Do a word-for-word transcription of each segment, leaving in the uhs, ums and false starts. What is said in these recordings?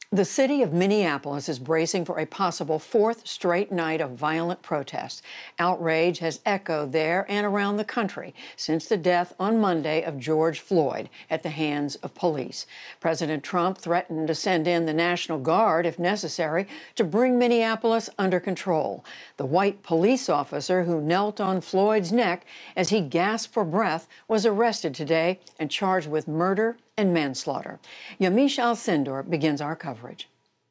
The city of Minneapolis is bracing for a possible fourth straight night of violent protests. Outrage has echoed there and around the country since the death on Monday of George Floyd at the hands of police. President Trump threatened to send in the National Guard, if necessary, to bring Minneapolis under control. The white police officer who knelt on Floyd's neck as he gasped for breath was arrested today and charged with murder and manslaughter. Yamiche Alcindor begins our coverage.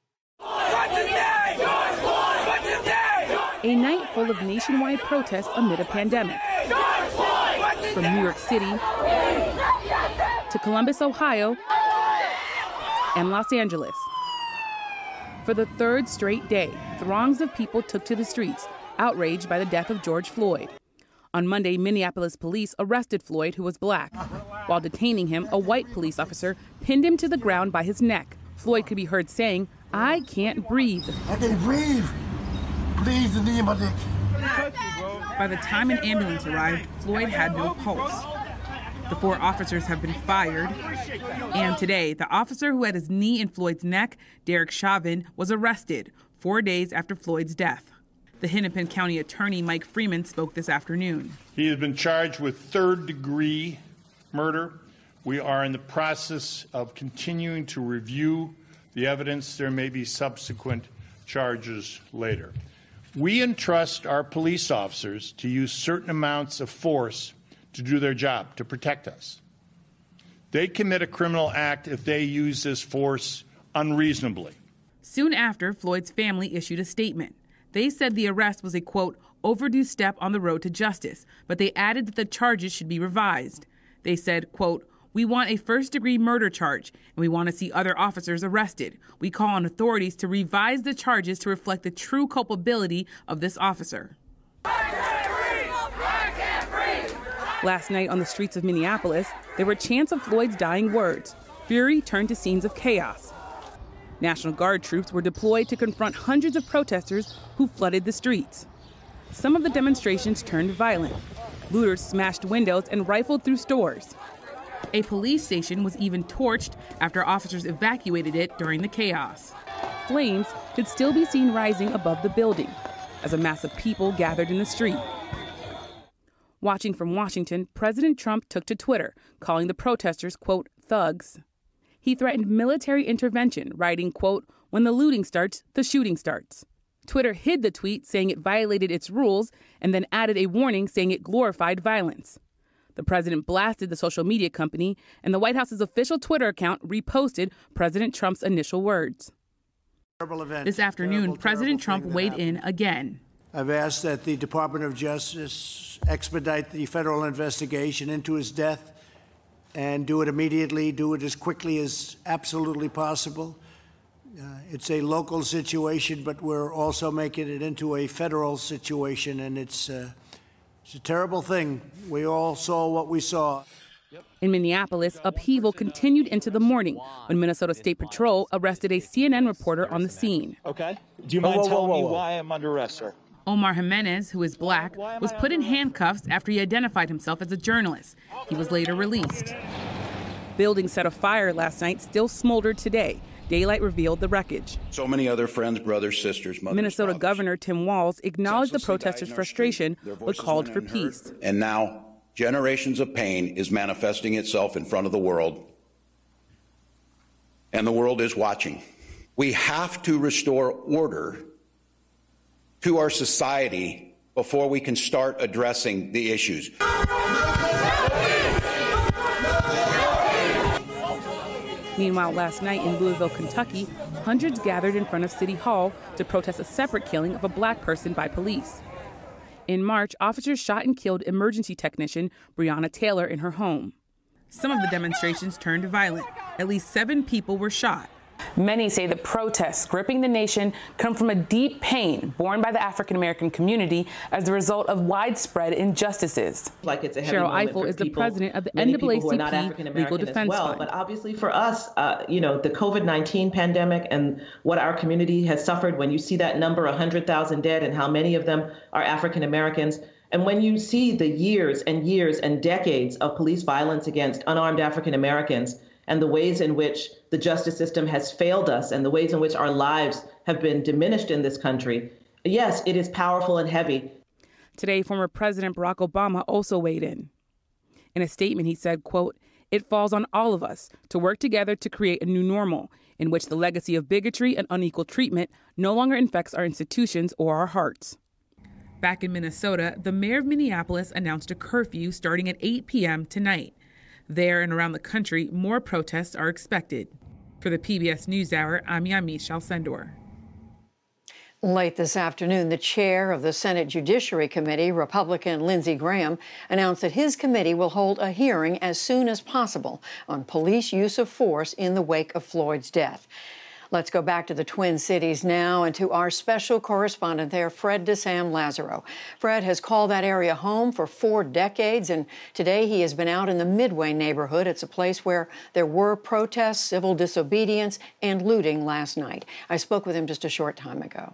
A night full of nationwide protests amid a pandemic. From New York City to Columbus, Ohio, and Los Angeles. For the third straight day, throngs of people took to the streets, outraged by the death of George Floyd. On Monday, Minneapolis police arrested Floyd, who was black. While detaining him, a white police officer pinned him to the ground by his neck. Floyd could be heard saying, "I can't breathe." I can't breathe. Please, the knee in my dick. By the time an ambulance arrived, Floyd had no pulse. The four officers have been fired. And today, the officer who had his knee in Floyd's neck, Derek Chauvin, was arrested four days after Floyd's death. The Hennepin County Attorney Mike Freeman spoke this afternoon. He has been charged with third-degree murder. We are in the process of continuing to review the evidence. There may be subsequent charges later. We entrust our police officers to use certain amounts of force to do their job, to protect us. They commit a criminal act if they use this force unreasonably. Soon after, Floyd's family issued a statement. They said the arrest was a, quote, overdue step on the road to justice, but they added that the charges should be revised. They said, quote, "We want a first-degree murder charge, and we want to see other officers arrested. We call on authorities to revise the charges to reflect the true culpability of this officer." Last night on the streets of Minneapolis, there were chants of Floyd's dying words. Fury turned to scenes of chaos. National Guard troops were deployed to confront hundreds of protesters who flooded the streets. Some of the demonstrations turned violent. Looters smashed windows and rifled through stores. A police station was even torched after officers evacuated it during the chaos. Flames could still be seen rising above the building as a mass of people gathered in the street. Watching from Washington, President Trump took to Twitter, calling the protesters, quote, thugs. He threatened military intervention, writing, quote, "When the looting starts, the shooting starts." Twitter hid the tweet, saying it violated its rules, and then added a warning saying it glorified violence. The president blasted the social media company, and the White House's official Twitter account reposted President Trump's initial words. This afternoon, terrible, President terrible Trump weighed in again. I've asked that the Department of Justice expedite the federal investigation into his death and do it immediately, do it as quickly as absolutely possible. Uh, it's a local situation, but we're also making it into a federal situation, and it's, uh, it's a terrible thing. We all saw what we saw. In Minneapolis, upheaval continued into the morning when Minnesota State Patrol arrested a C N N reporter on the scene. Okay. Do you mind whoa, whoa, telling whoa, me whoa. why I'm under arrest, sir? Omar Jimenez, who is black, was put in handcuffs after he identified himself as a journalist. He was later released. Buildings set afire last night still smoldered today. Daylight revealed the wreckage. So many other friends, brothers, sisters, mothers, Minnesota fathers. Governor Tim Walz acknowledged the protesters' frustration, but called for peace. And now, generations of pain is manifesting itself in front of the world. And the world is watching. We have to restore order to our society before we can start addressing the issues. Meanwhile, last night in Louisville, Kentucky, hundreds gathered in front of City Hall to protest a separate killing of a black person by police. In March, officers shot and killed emergency technician Breonna Taylor in her home. Some of the demonstrations turned violent. At least seven people were shot. Many say the protests gripping the nation come from a deep pain borne by the African-American community as a result of widespread injustices. Like it's a heavy Cheryl moment Eiffel for is the people, president of the many N double A C people who are not P African Legal American Defense as well. Fund. But obviously for us, uh, you know, the COVID nineteen pandemic and what our community has suffered, when you see that number, one hundred thousand dead, and how many of them are African Americans, and when you see the years and years and decades of police violence against unarmed African Americans, and the ways in which the justice system has failed us and the ways in which our lives have been diminished in this country, yes, it is powerful and heavy. Today, former President Barack Obama also weighed in. In a statement, he said, quote, "It falls on all of us to work together to create a new normal in which the legacy of bigotry and unequal treatment no longer infects our institutions or our hearts." Back in Minnesota, the mayor of Minneapolis announced a curfew starting at eight p.m. tonight. There and around the country, more protests are expected. For the P B S NewsHour, I'm Yami Shalsendor. Late this afternoon, the chair of the Senate Judiciary Committee, Republican Lindsey Graham, announced that his committee will hold a hearing as soon as possible on police use of force in the wake of Floyd's death. Let's go back to the Twin Cities now and to our special correspondent there, Fred DeSam Lazaro. Fred has called that area home for four decades, and today he has been out in the Midway neighborhood. It's a place where there were protests, civil disobedience, and looting last night. I spoke with him just a short time ago.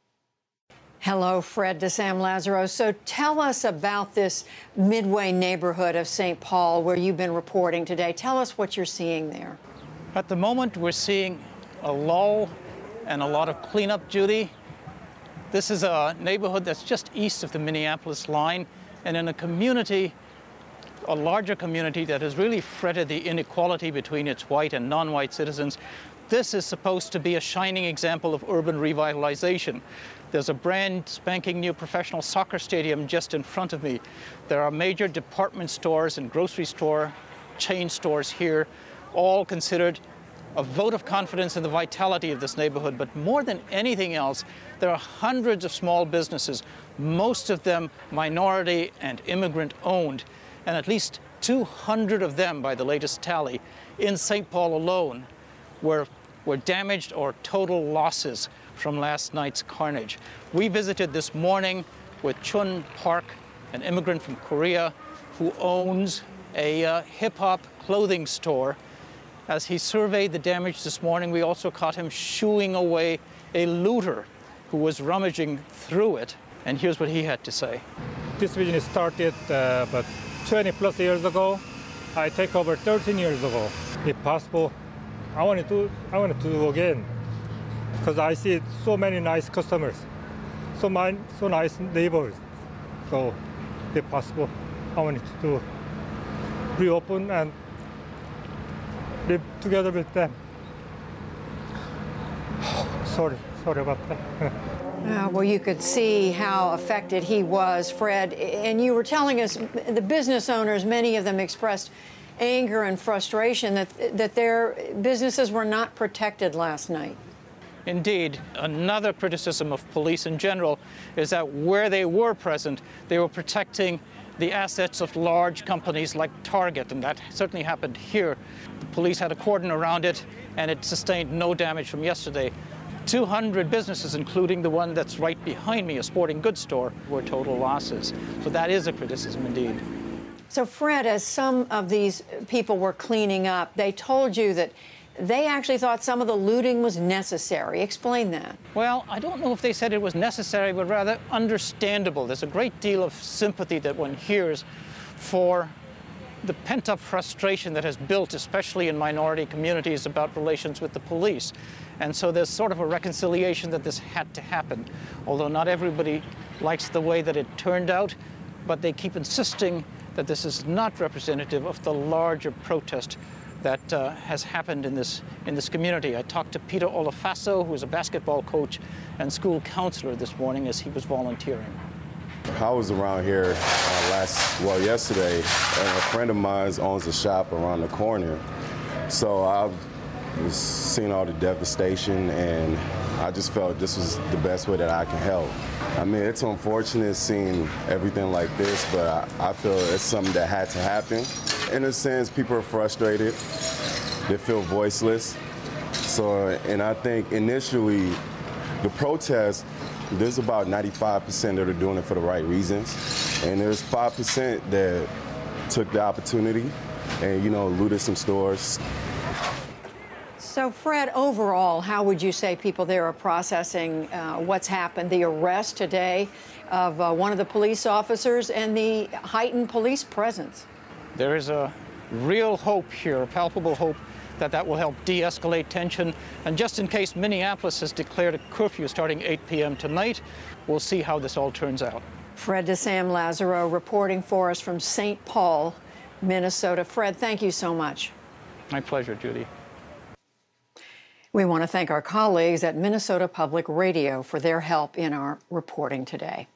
Hello, Fred DeSam Lazaro. So tell us about this Midway neighborhood of Saint Paul where you've been reporting today. Tell us what you're seeing there. At the moment, we're seeing a lull and a lot of cleanup duty. This is a neighborhood that's just east of the Minneapolis line, and in a community, a larger community that has really fretted the inequality between its white and non-white citizens. This is supposed to be a shining example of urban revitalization. There's a brand spanking new professional soccer stadium just in front of me. There are major department stores and grocery store chain stores here, all considered a vote of confidence in the vitality of this neighborhood. But more than anything else, there are hundreds of small businesses, most of them minority and immigrant owned, and at least two hundred of them, by the latest tally, in Saint Paul alone, were, were damaged or total losses from last night's carnage. We visited this morning with Chun Park, an immigrant from Korea who owns a uh, hip-hop clothing store. As he surveyed the damage this morning, we also caught him shooing away a looter who was rummaging through it. And here's what he had to say. This business started uh, about twenty plus years ago. I take over thirteen years ago. If possible, I wanted to, I wanted to do again because I see so many nice customers, so my, so nice neighbors. So, if possible, I wanted to reopen and live together with them. sorry, sorry about that. Uh, well, you could see how affected he was, Fred. And you were telling us the business owners, many of them expressed anger and frustration that, that their businesses were not protected last night. Indeed, another criticism of police in general is that where they were present, they were protecting the assets of large companies like Target, and that certainly happened here. The police had a cordon around it, and it sustained no damage from yesterday. two hundred businesses, including the one that's right behind me, a sporting goods store, were total losses. So that is a criticism indeed. So, Fred, as some of these people were cleaning up, they told you that they actually thought some of the looting was necessary. Explain that. Well, I don't know if they said it was necessary, but rather understandable. There's a great deal of sympathy that one hears for the pent-up frustration that has built, especially in minority communities, about relations with the police. And so there's sort of a reconciliation that this had to happen, although not everybody likes the way that it turned out, but they keep insisting that this is not representative of the larger protest that uh, has happened in this in this community. I talked to Peter Olafaso, who is a basketball coach and school counselor, this morning as he was volunteering. I was around here uh, last, well, yesterday, and a friend of mine owns a shop around the corner. So I've seen all the devastation, and I just felt this was the best way that I can help. I mean, it's unfortunate seeing everything like this, but I, I feel it's something that had to happen. In a sense, people are frustrated. They feel voiceless. So, and I think initially, the protest, there's about ninety-five percent that are doing it for the right reasons. And there's five percent that took the opportunity and, you know, looted some stores. So, Fred, overall, how would you say people there are processing uh, what's happened, the arrest today of uh, one of the police officers and the heightened police presence? There is a real hope here, a palpable hope, that that will help de-escalate tension. And just in case Minneapolis has declared a curfew starting eight p m tonight, we'll see how this all turns out. Fred DeSam Lazaro reporting for us from Saint Paul, Minnesota. Fred, thank you so much. My pleasure, Judy. We want to thank our colleagues at Minnesota Public Radio for their help in our reporting today.